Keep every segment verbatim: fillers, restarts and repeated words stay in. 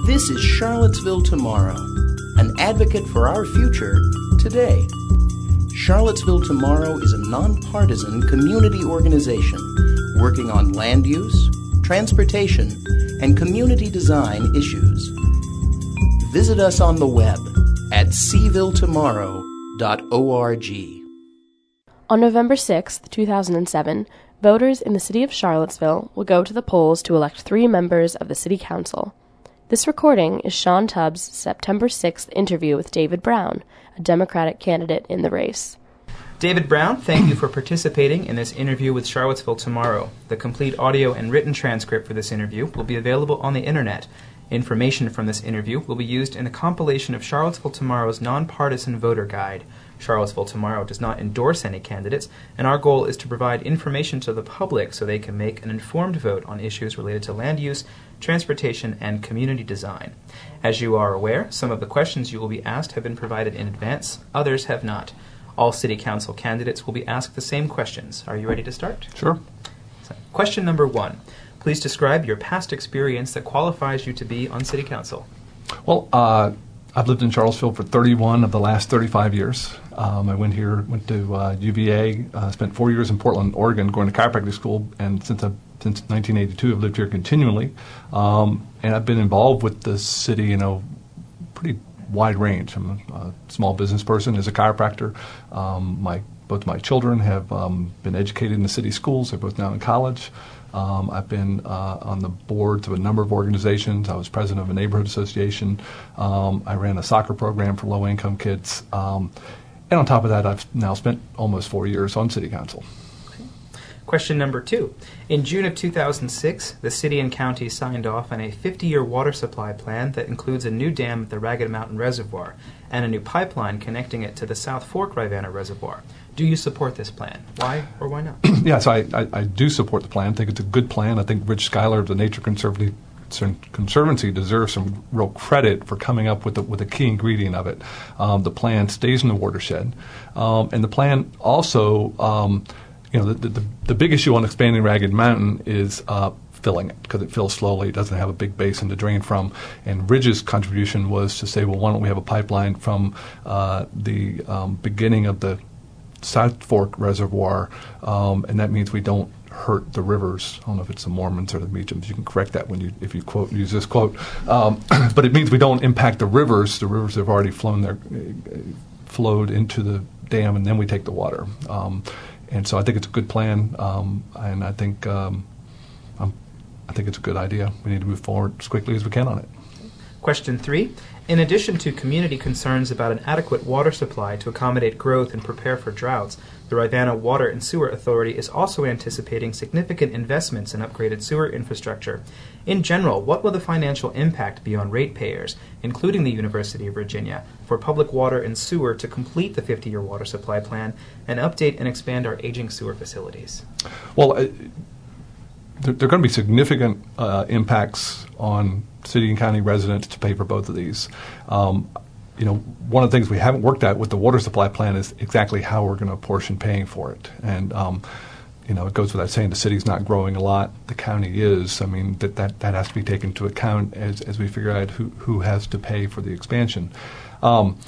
This is Charlottesville Tomorrow, an advocate for our future today. Charlottesville Tomorrow is a nonpartisan community organization working on land use, transportation, and community design issues. Visit us on the web at c ville tomorrow dot org. On November sixth, two thousand seven, voters in the city of Charlottesville will go to the polls to elect three members of the city council. This recording is Sean Tubbs' September sixth interview with David Brown, a Democratic candidate in the race. David Brown, thank you for participating in this interview with Charlottesville Tomorrow. The complete audio and written transcript for this interview will be available on the internet. Information from this interview will be used in a compilation of Charlottesville Tomorrow's nonpartisan voter guide. Charlottesville Tomorrow does not endorse any candidates, and our goal is to provide information to the public so they can make an informed vote on issues related to land use, transportation, and community design. As you are aware, some of the questions you will be asked have been provided in advance, others have not. All City Council candidates will be asked the same questions. Are you ready to start? Sure. So, question number one. Please describe your past experience that qualifies you to be on City Council. Well, uh, I've lived in Charlottesville for thirty-one of the last thirty-five years. Um, I went here, went to uh, U V A, uh, spent four years in Portland, Oregon, going to chiropractic school, and since I've, since nineteen eighty-two, I've lived here continually. Um, and I've been involved with the city in a pretty wide range. I'm a, a small business person as a chiropractor. Um, my both my children have um, been educated in the city schools. They're both now in college. Um, I've been uh, on the boards of a number of organizations. I was president of a neighborhood association. Um, I ran a soccer program for low-income kids. Um, and on top of that, I've now spent almost four years on City Council. Okay. Question number two. In June of two thousand six, the city and county signed off on a fifty-year water supply plan that includes a new dam at the Ragged Mountain Reservoir and a new pipeline connecting it to the South Fork Rivanna Reservoir. Do you support this plan? Why or why not? Yes, I, I, I do support the plan. I think it's a good plan. I think Rich Schuyler of the Nature Conservancy, Conservancy deserves some real credit for coming up with the, with a key ingredient of it. Um, the plan stays in the watershed. Um, and the plan also, um, you know, the, the, the big issue on expanding Ragged Mountain is uh, filling it because it fills slowly. It doesn't have a big basin to drain from. And Ridge's contribution was to say, well, why don't we have a pipeline from uh, the um, beginning of the South Fork Reservoir, um, and that means we don't hurt the rivers. I don't know if it's the Mormons or the Meachams. You can correct that when you if you quote use this quote. Um, but it means we don't impact the rivers. The rivers have already flown their uh, flowed into the dam, and then we take the water. Um, and so I think it's a good plan, um, and I think um, I'm, I think it's a good idea. We need to move forward as quickly as we can on it. Question three. In addition to community concerns about an adequate water supply to accommodate growth and prepare for droughts, the Rivanna Water and Sewer Authority is also anticipating significant investments in upgraded sewer infrastructure. In general, what will the financial impact be on ratepayers, including the University of Virginia, for public water and sewer to complete the fifty-year water supply plan and update and expand our aging sewer facilities? Well, uh, there, there are going to be significant uh, impacts on city and county residents to pay for both of these. Um, you know, one of the things we haven't worked at with the water supply plan is exactly how we're going to apportion paying for it. And, um, you know, it goes without saying the city's not growing a lot. The county is. I mean, that, that, that has to be taken into account as, as we figure out who, who has to pay for the expansion. Um,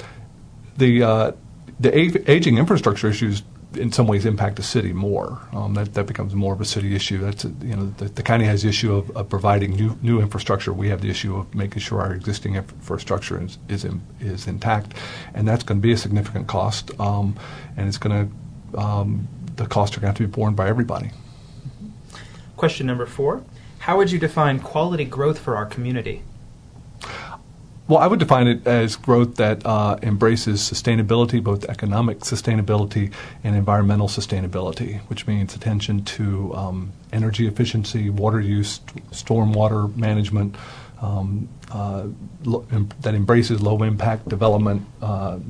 the uh, the a- aging infrastructure issues in some ways impact the city more. Um, that, that becomes more of a city issue. That's a, you know the, the county has the issue of, of providing new new infrastructure. We have the issue of making sure our existing infrastructure is is, in, is intact, and that's going to be a significant cost. Um, and it's going to um, the costs are going to have to be borne by everybody. Question number four: how would you define quality growth for our community? Well, I would define it as growth that uh, embraces sustainability, both economic sustainability and environmental sustainability, which means attention to um, energy efficiency, water use, stormwater management, um, uh, lo- em- that embraces low-impact development, uh,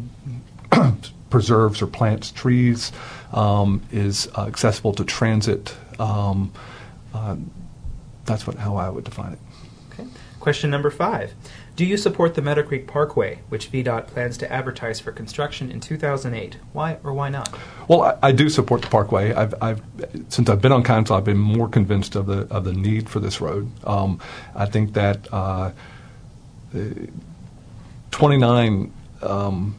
preserves or plants trees, um, is uh, accessible to transit. Um, uh, that's what how I would define it. Okay. Question number five. Do you support the Meadow Creek Parkway, which V DOT plans to advertise for construction in two thousand eight? Why or why not? Well, I, I do support the Parkway. I've, I've, since I've been on council, I've been more convinced of the of the need for this road. Um, I think that uh, twenty-nine um,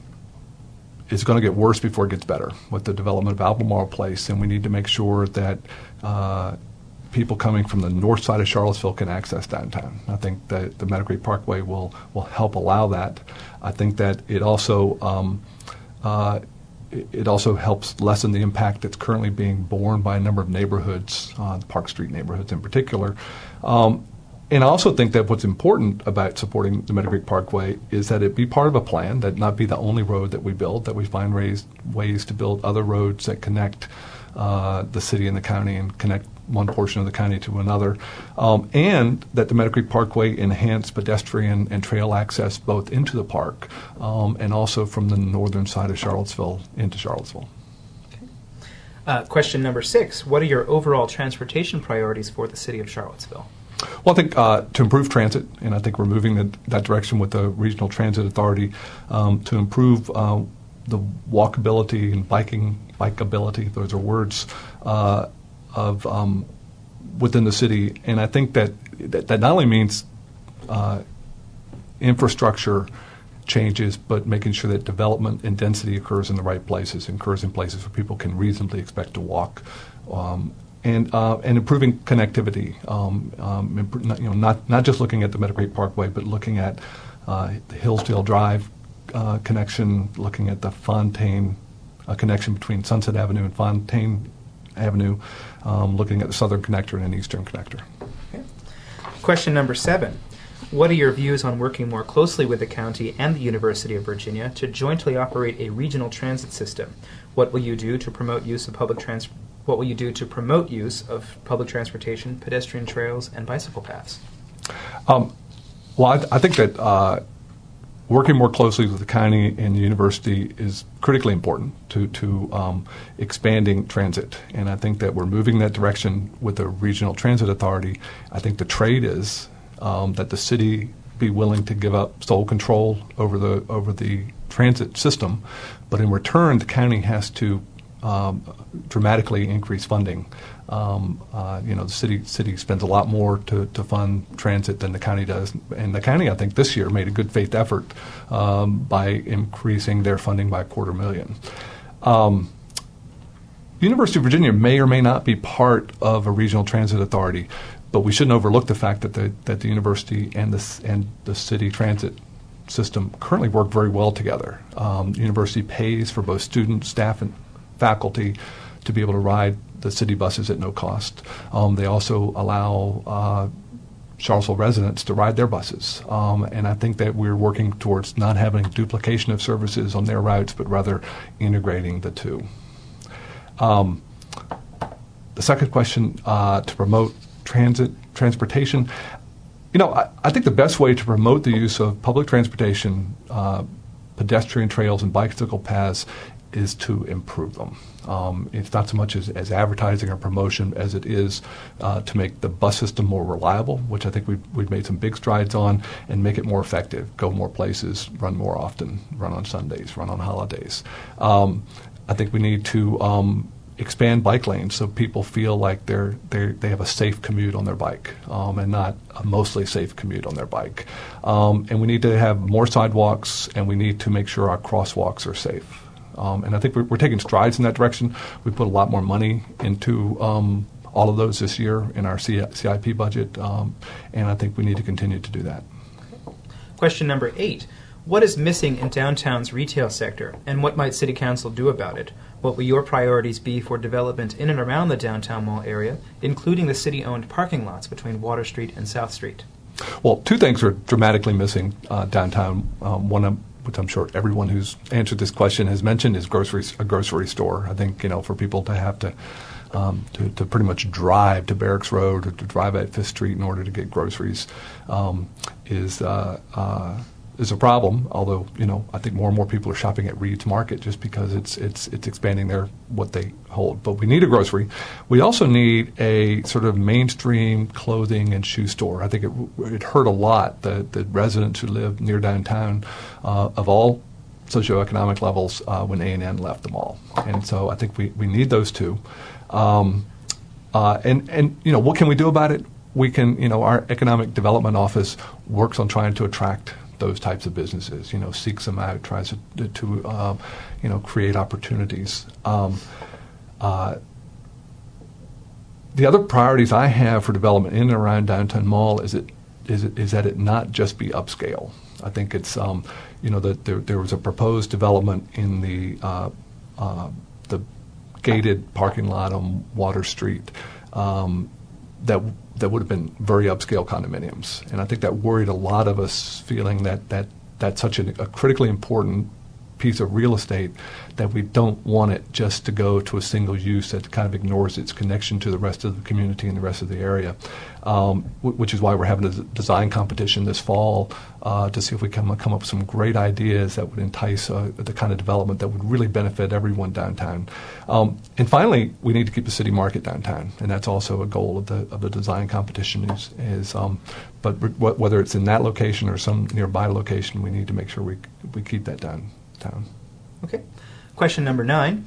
is going to get worse before it gets better with the development of Albemarle Place, and we need to make sure that uh, people coming from the north side of Charlottesville can access downtown. I think that the Meadow Creek Parkway will, will help allow that. I think that it also um, uh, it, it also helps lessen the impact that's currently being borne by a number of neighborhoods, uh, the Park Street neighborhoods in particular. Um, And I also think that what's important about supporting the Meadow Creek Parkway is that it be part of a plan, that not be the only road that we build, that we find ways, ways to build other roads that connect uh, the city and the county and connect one portion of the county to another, um, and that the Meadow Creek Parkway enhance pedestrian and trail access both into the park um, and also from the northern side of Charlottesville into Charlottesville. Okay. Uh, question number six, what are your overall transportation priorities for the city of Charlottesville? Well, I think uh, to improve transit, and I think we're moving in that direction with the Regional Transit Authority um, to improve uh, the walkability and biking, bikeability, those are words, uh, of um, within the city. And I think that that, that not only means uh, infrastructure changes, but making sure that development and density occurs in the right places, occurs in places where people can reasonably expect to walk. Um, And, uh, and improving connectivity, um, um, imp- not, you know, not, not just looking at the Meadow Creek Parkway, but looking at uh, the Hillsdale Drive uh, connection, looking at the Fontaine uh, connection between Sunset Avenue and Fontaine Avenue, um, looking at the Southern Connector and an Eastern Connector. Okay. Question number seven. What are your views on working more closely with the county and the University of Virginia to jointly operate a regional transit system? What will you do to promote use of public transport? What will you do to promote use of public transportation, pedestrian trails, and bicycle paths? Um, well, I, th- I think that uh, working more closely with the county and the university is critically important to, to um, expanding transit. And I think that we're moving that direction with the Regional Transit Authority. I think the trade is um, that the city be willing to give up sole control over the over the transit system, but in return, the county has to Um, dramatically increase funding. Um, uh, you know, the city city spends a lot more to, to fund transit than the county does, and the county, I think, this year made a good faith effort um, by increasing their funding by a quarter million. Um, University of Virginia may or may not be part of a regional transit authority, but we shouldn't overlook the fact that the that the university and the and the city transit system currently work very well together. Um, the university pays for both students, staff, and faculty to be able to ride the city buses at no cost. Um, they also allow uh, Charlottesville residents to ride their buses. Um, and I think that we're working towards not having duplication of services on their routes, but rather integrating the two. Um, the second question, uh, to promote transit, transportation. You know, I, I think the best way to promote the use of public transportation, uh, pedestrian trails, and bicycle paths is to improve them. Um, it's not so much as, as advertising or promotion as it is uh, to make the bus system more reliable, which I think we've, we've made some big strides on, and make it more effective, go more places, run more often, run on Sundays, run on holidays. Um, I think we need to um, expand bike lanes so people feel like they're, they're, they have a safe commute on their bike um, and not a mostly safe commute on their bike. Um, and we need to have more sidewalks, and we need to make sure our crosswalks are safe. Um, and I think we're, we're taking strides in that direction. We put a lot more money into um, all of those this year in our C I P budget, um, and I think we need to continue to do that. Question number eight. What is missing in downtown's retail sector, and what might City Council do about it? What will your priorities be for development in and around the downtown mall area, including the city-owned parking lots between Water Street and South Street? Well, two things are dramatically missing uh, downtown. Um, one of which I'm sure everyone who's answered this question has mentioned, is grocery, a grocery store. I think, you know, for people to have to, um, to, to pretty much drive to Barracks Road or to drive at Fifth Street in order to get groceries um, is uh, uh, is a problem. Although, you know, I think more and more people are shopping at Reed's Market just because it's it's it's expanding their what they hold. But we need a grocery. We also need a sort of mainstream clothing and shoe store. I think it it hurt a lot the the residents who live near downtown uh, of all socioeconomic levels uh, when A and N left the mall. And so I think we, we need those two. Um, uh, and and you know, what can we do about it? we can, you know, our economic development office works on trying to attract those types of businesses, you know, seeks them out, tries to, to uh, you know, create opportunities. Um, uh, the other priorities I have for development in and around downtown mall is it is it, is that it not just be upscale. I think it's, um, you know, that there, there was a proposed development in the uh, uh, the gated parking lot on Water Street um, that that would have been very upscale condominiums, and I think that worried a lot of us, feeling that that that's such a, a critically important piece of real estate that we don't want it just to go to a single use that kind of ignores its connection to the rest of the community and the rest of the area, um, w- which is why we're having a d- design competition this fall uh, to see if we can come up with some great ideas that would entice uh, the kind of development that would really benefit everyone downtown. Um, and finally, we need to keep the city market downtown, and that's also a goal of the of the design competition. Is, is um, but re- whether it's in that location or some nearby location, we need to make sure we we keep that down. Town. Okay. Question number nine.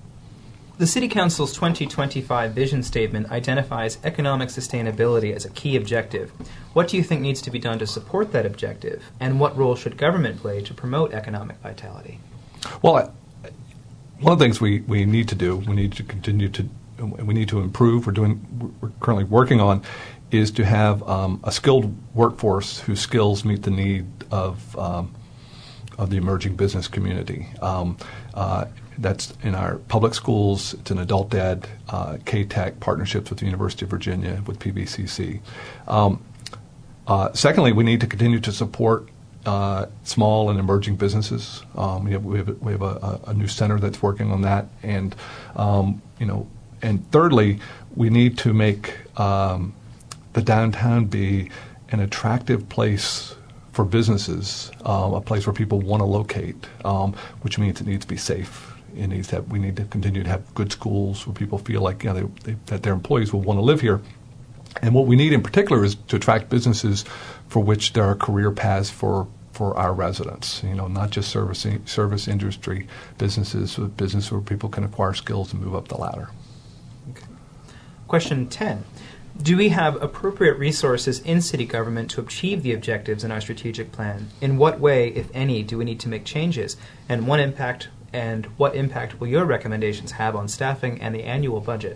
The City Council's twenty twenty-five vision statement identifies economic sustainability as a key objective. What do you think needs to be done to support that objective, and what role should government play to promote economic vitality? Well, I, one of the things we, we need to do, we need to continue to, we need to improve, we're doing, we're currently working on, is to have um, a skilled workforce whose skills meet the need of um, of the emerging business community. Um, uh, that's in our public schools. It's in adult ed, uh, K-Tech, partnerships with the University of Virginia, with P V C C. Um, uh, secondly, we need to continue to support uh, small and emerging businesses. Um, we have we have, we have a, a new center that's working on that, and um, you know. And thirdly, we need to make um, the downtown be an attractive place for businesses, um, a place where people want to locate, um, which means it needs to be safe. It needs to have, we need to continue to have good schools where people feel like, you know, they, they, that their employees will want to live here. And what we need in particular is to attract businesses for which there are career paths for, for our residents. You know, not just service service industry businesses, but business where people can acquire skills and move up the ladder. Okay. Question ten. Do we have appropriate resources in city government to achieve the objectives in our strategic plan? In what way, if any, do we need to make changes? And what impact and what impact will your recommendations have on staffing and the annual budget?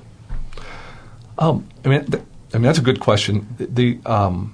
Um, I mean, th- I mean that's a good question. The, the um,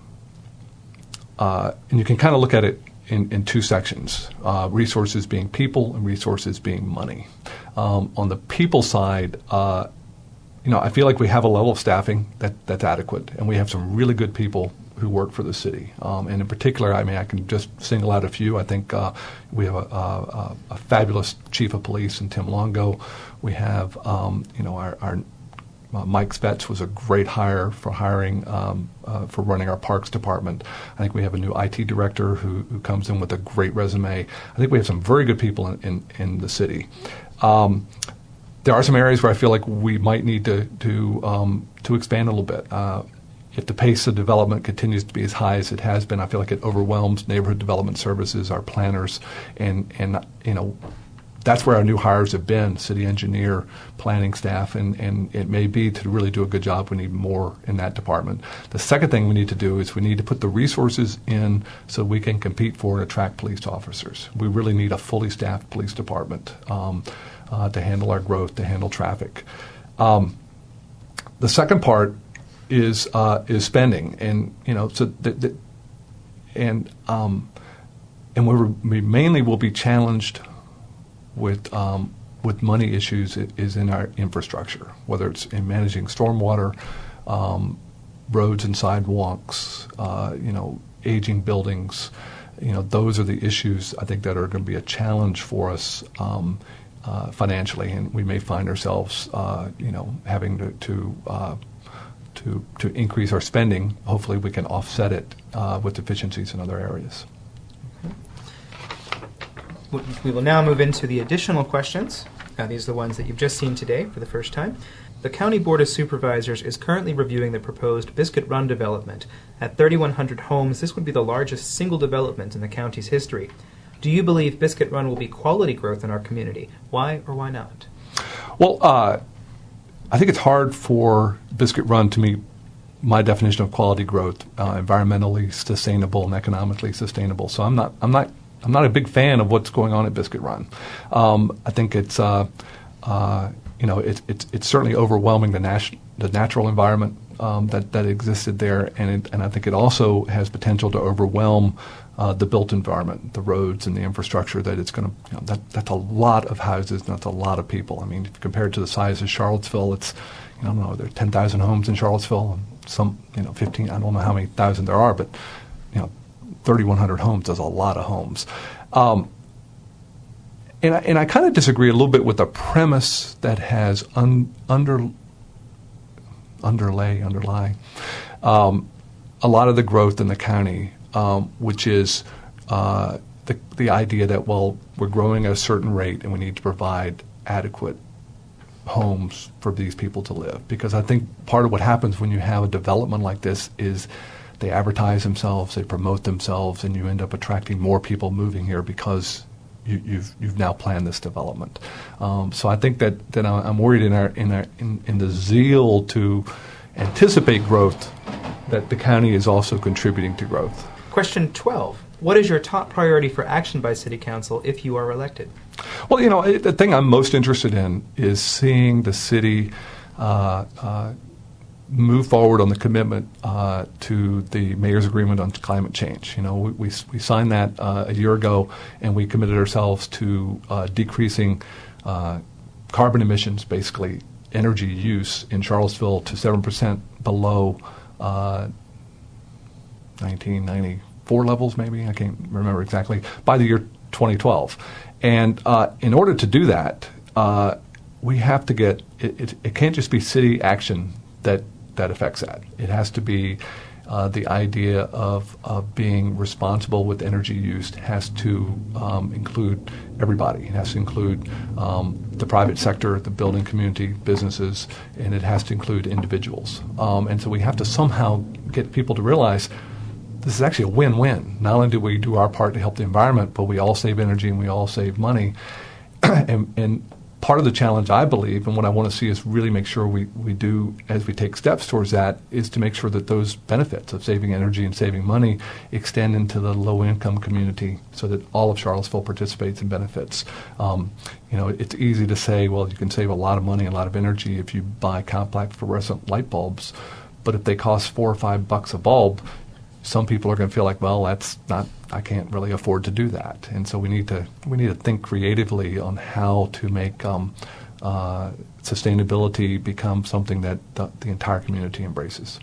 uh, and you can kind of look at it in, in two sections: uh, resources being people and resources being money. Um, on the people side. Uh, You know, I feel like we have a level of staffing that, that's adequate, and we have some really good people who work for the city. Um, and in particular, I mean, I can just single out a few. I think uh, we have a, a, a fabulous chief of police in Tim Longo. We have, um, you know, our, our uh, Mike Svets was a great hire for hiring um, uh, for running our parks department. I think we have a new I T director who, who comes in with a great resume. I think we have some very good people in, in, in the city. Um, There are some areas where I feel like we might need to to, um, to expand a little bit. Uh, if the pace of development continues to be as high as it has been, I feel like it overwhelms neighborhood development services, our planners, and and you know that's where our new hires have been: city engineer, planning staff, and and it may be to really do a good job. We need more in that department. The second thing we need to do is we need to put the resources in so we can compete for and attract police officers. We really need a fully staffed police department. Um, Uh, to handle our growth, to handle traffic. Um, the second part is uh, is spending, and you know, so the, the, and um, and where we mainly will be challenged with um, with money issues is in our infrastructure, whether it's in managing stormwater, um, roads and sidewalks, uh, you know, aging buildings. You know, those are the issues I think that are going to be a challenge for us. Um, Uh, financially, and we may find ourselves, uh, you know, having to to, uh, to to increase our spending. Hopefully, we can offset it uh, with efficiencies in other areas. We will now move into the additional questions. Uh, these are the ones that you've just seen today for the first time. The County Board of Supervisors is currently reviewing the proposed Biscuit Run development. At thirty-one hundred homes, this would be the largest single development in the county's history. Do you believe Biscuit Run will be quality growth in our community? Why or why not? Well, uh, I think it's hard for Biscuit Run to meet my definition of quality growth, uh, environmentally sustainable and economically sustainable. So I'm not I'm not I'm not a big fan of what's going on at Biscuit Run. Um, I think it's uh, uh, you know it's it's it's certainly overwhelming the nat- the natural environment um, that that existed there, and it, and I think it also has potential to overwhelm uh, the built environment, the roads and the infrastructure that it's going to. You know, that that's a lot of houses, and that's a lot of people. I mean, compared to the size of Charlottesville, it's you know, I don't know, there are ten thousand homes in Charlottesville, and some you know fifteen. I don't know how many thousand there are, but you know. thirty-one hundred homes is a lot of homes. Um, and I, and I kind of disagree a little bit with the premise that has un, under, underlay, underlie um, a lot of the growth in the county, um, which is uh, the, the idea that, well, we're growing at a certain rate and we need to provide adequate homes for these people to live. Because I think part of what happens when you have a development like this is they advertise themselves, they promote themselves, and you end up attracting more people moving here because you, you've you've now planned this development. Um, so I think that, that I'm worried in our in our in, in the zeal to anticipate growth, that the county is also contributing to growth. Question twelve. What is your top priority for action by City Council if you are elected? Well, you know, the thing I'm most interested in is seeing the city uh, uh, move forward on the commitment uh, to the mayor's agreement on climate change. You know, we we, we signed that uh, a year ago, and we committed ourselves to uh, decreasing uh, carbon emissions, basically energy use in Charlottesville, to seven percent below uh, nineteen ninety-four levels, maybe. I can't remember exactly, by the year twenty twelve. And uh, in order to do that, uh, we have to get, it, it, it can't just be city action that that affects that. It has to be uh, the idea of, of being responsible with energy use has to um, include everybody. It has to include um, the private sector, the building community, businesses, and it has to include individuals. Um, and so we have to somehow get people to realize this is actually a win-win. Not only do we do our part to help the environment, but we all save energy and we all save money. and, and part of the challenge, I believe, and what I want to see is really make sure we, we do, as we take steps towards that, is to make sure that those benefits of saving energy and saving money extend into the low-income community so that all of Charlottesville participates and benefits. Um, you know, it's easy to say, well, you can save a lot of money, a lot of energy if you buy compact fluorescent light bulbs, but if they cost four or five bucks a bulb, some people are going to feel like, well, that's not, I can't really afford to do that. And so we need to we need to think creatively on how to make um, uh, sustainability become something that the, the entire community embraces.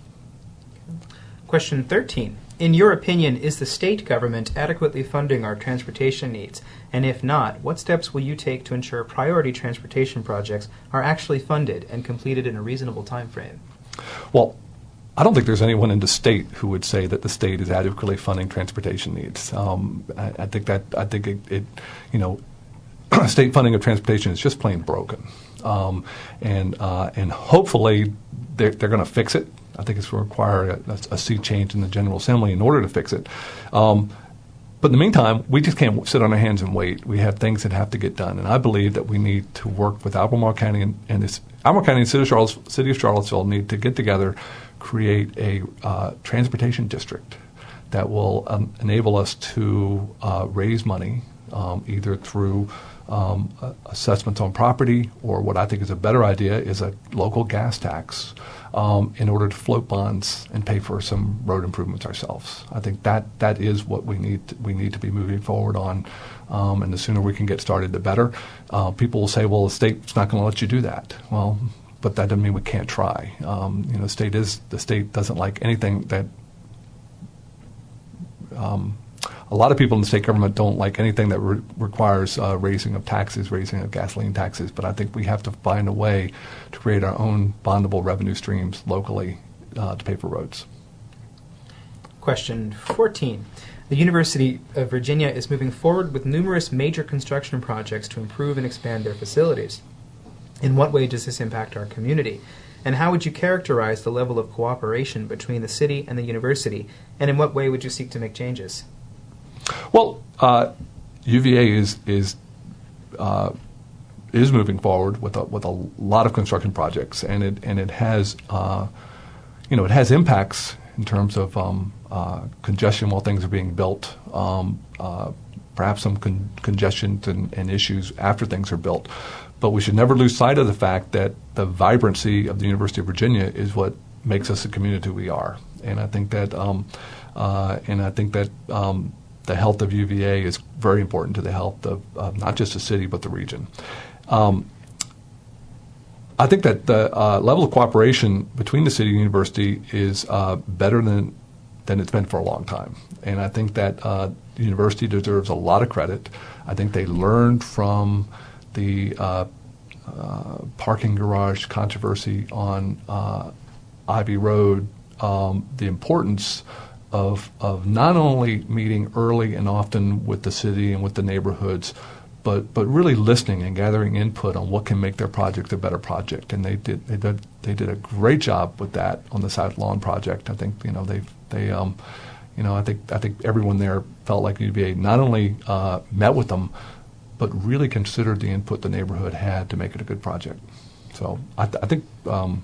Question thirteen. In your opinion, is the state government adequately funding our transportation needs? And if not, what steps will you take to ensure priority transportation projects are actually funded and completed in a reasonable time frame? Well, I don't think there's anyone in the state who would say that the state is adequately funding transportation needs. Um, I, I think that I think it, it you know, state funding of transportation is just plain broken, um, and uh, and hopefully they're, they're going to fix it. I think it's going to require a, a sea change in the General Assembly in order to fix it. Um, but in the meantime, we just can't sit on our hands and wait. We have things that have to get done, and I believe that we need to work with Albemarle County and, and this, Albemarle County and City of, Charlottes, City of Charlottesville need to get together, create a uh, transportation district that will um, enable us to uh, raise money um, either through um, uh, assessments on property, or what I think is a better idea is a local gas tax um, in order to float bonds and pay for some road improvements ourselves. I think that that is what we need to, we need to be moving forward on, um, and the sooner we can get started, the better. Uh, people will say, well, the state's not going to let you do that. Well, but that doesn't mean we can't try. Um, you know, the state is the state doesn't like anything that. Um, a lot of people in the state government don't like anything that re- requires uh, raising of taxes, raising of gasoline taxes. But I think we have to find a way to create our own bondable revenue streams locally uh, to pay for roads. Question fourteen. The University of Virginia is moving forward with numerous major construction projects to improve and expand their facilities. In what way does this impact our community? And how would you characterize the level of cooperation between the city and the university? And in what way would you seek to make changes? Well, uh, U V A is is uh, is moving forward with a, with a lot of construction projects, and it and it has uh, you know, it has impacts in terms of um, uh, congestion while things are being built, um, uh, perhaps some con- congestion and, and issues after things are built. But we should never lose sight of the fact that the vibrancy of the University of Virginia is what makes us the community we are. And I think that, um, uh, and I think that um, the health of U V A is very important to the health of uh, not just the city but the region. Um, I think that the uh, level of cooperation between the city and university is uh, better than than it's been for a long time. And I think that uh, the university deserves a lot of credit. I think they learned from the uh, uh, parking garage controversy on uh, Ivy Road, um, the importance of of not only meeting early and often with the city and with the neighborhoods, but but really listening and gathering input on what can make their project a better project. And they did they did they did a great job with that on the South Lawn project. I think you know they they um, you know I think I think everyone there felt like U V A not only uh, met with them, but really considered the input the neighborhood had to make it a good project. So I, th- I think um,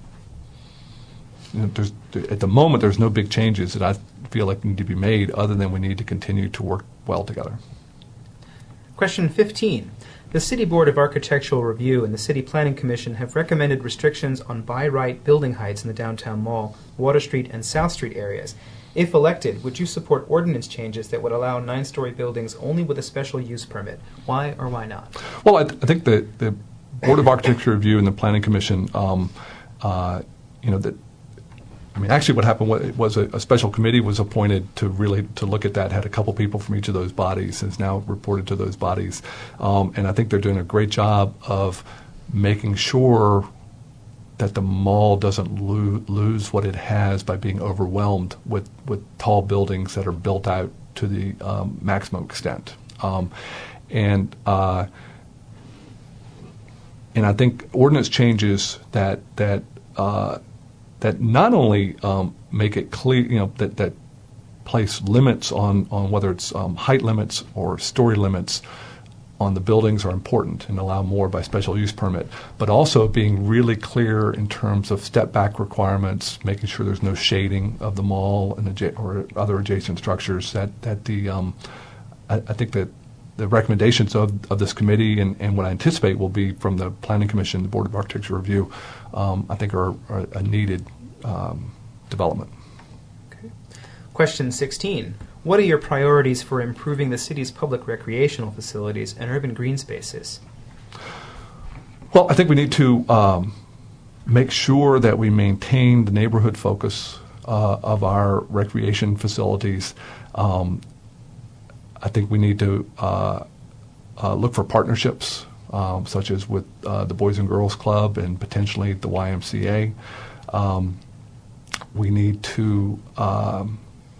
you know, there's at the moment there's no big changes that I feel like need to be made, other than we need to continue to work well together. Question fifteen. The City Board of Architectural Review and the City Planning Commission have recommended restrictions on by-right building heights in the downtown mall, Water Street, and South Street areas. If elected, would you support ordinance changes that would allow nine-story buildings only with a special use permit? Why or why not? Well, I, th- I think the, the Board of Architecture Review and the Planning Commission, um, uh, you know, that I mean, actually, what happened was, was a, a special committee was appointed to really to look at that. Had a couple people from each of those bodies, has now reported to those bodies, um, and I think they're doing a great job of making sure that the mall doesn't lo- lose what it has by being overwhelmed with, with tall buildings that are built out to the um, maximum extent, um, and uh, and I think ordinance changes that that. Uh, that not only um, make it clear, you know, that, that place limits on, on whether it's um, height limits or story limits on the buildings are important and allow more by special use permit, but also being really clear in terms of step back requirements, making sure there's no shading of the mall and adja- or other adjacent structures. That that the um, I, I think that the recommendations of, of this committee and, and what I anticipate will be from the Planning Commission, the Board of Architecture Review, um, I think are, are a needed um, development. Okay. Question sixteen. What are your priorities for improving the city's public recreational facilities and urban green spaces? Well, I think we need to um, make sure that we maintain the neighborhood focus uh, of our recreation facilities. Um, I think we need to uh, uh, look for partnerships, um, such as with uh, the Boys and Girls Club and potentially the Y M C A. Um, we need to um,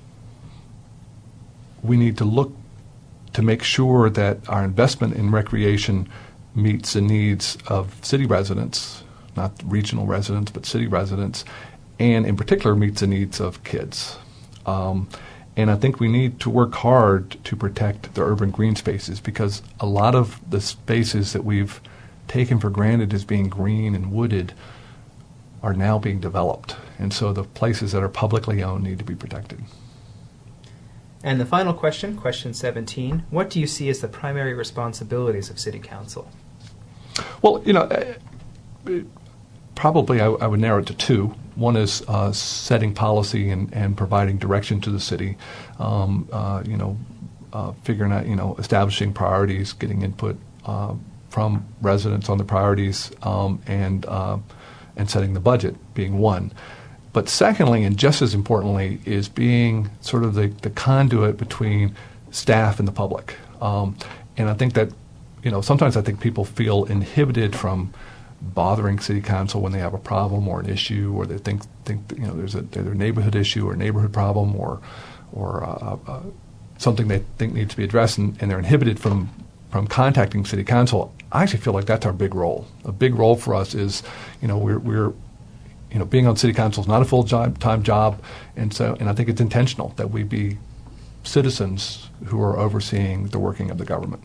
we need to look to make sure that our investment in recreation meets the needs of city residents, not regional residents, but city residents, and in particular meets the needs of kids. Um, And I think we need to work hard to protect the urban green spaces, because a lot of the spaces that we've taken for granted as being green and wooded are now being developed. And so the places that are publicly owned need to be protected. And the final question, question seventeen. What do you see as the primary responsibilities of City Council? Well, you know, probably I, I would narrow it to two. One is uh, setting policy and, and providing direction to the city, um, uh, you know, uh, figuring out, you know, establishing priorities, getting input uh, from residents on the priorities, um, and uh, and setting the budget being one. But secondly, and just as importantly, is being sort of the, the conduit between staff and the public. Um, and I think that, you know, sometimes I think people feel inhibited from bothering city council when they have a problem or an issue, or they think think you know there's a, there's a neighborhood issue or a neighborhood problem or or uh, uh, something they think needs to be addressed, and, and they're inhibited from from contacting city council. I actually feel like that's our big role. A big role for us is, you know, we're we're you know being on city council is not a full job, time job, and so and I think it's intentional that we be citizens who are overseeing the working of the government.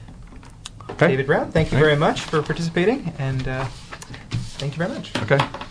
Okay. David Brown, thank you very much for participating, and uh, thank you very much. Okay.